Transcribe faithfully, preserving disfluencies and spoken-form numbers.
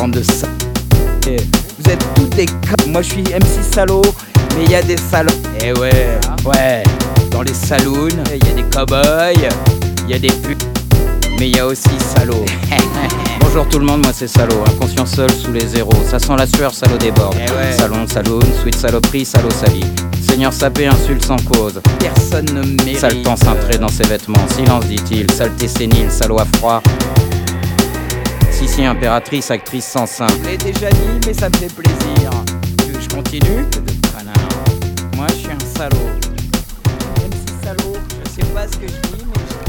bande de ça. Vous êtes tous des c***. Moi je suis M C salaud, mais il y a des salauds. Eh ouais, ouais. Dans les saloons, il y a des cow-boys, il y a des putes, mais il y a aussi salauds. Bonjour tout le monde, moi c'est Salaud, inconscient seul sous les zéros. Ça sent la sueur, salaud déborde. Eh ouais. Salon, saloon, sweet saloperie, salaud sali. Seigneur sapé, insulte sans cause. Personne ne mérite. Saletan cintré dans ses vêtements, silence dit-il. Saleté sénile, salaud à froid. Sissi impératrice, actrice sans sein. Je l'ai déjà dit, mais ça me fait plaisir. Tu veux que je continue? Moi je suis un salaud. Même si salaud, je sais pas ce que je dis, mais je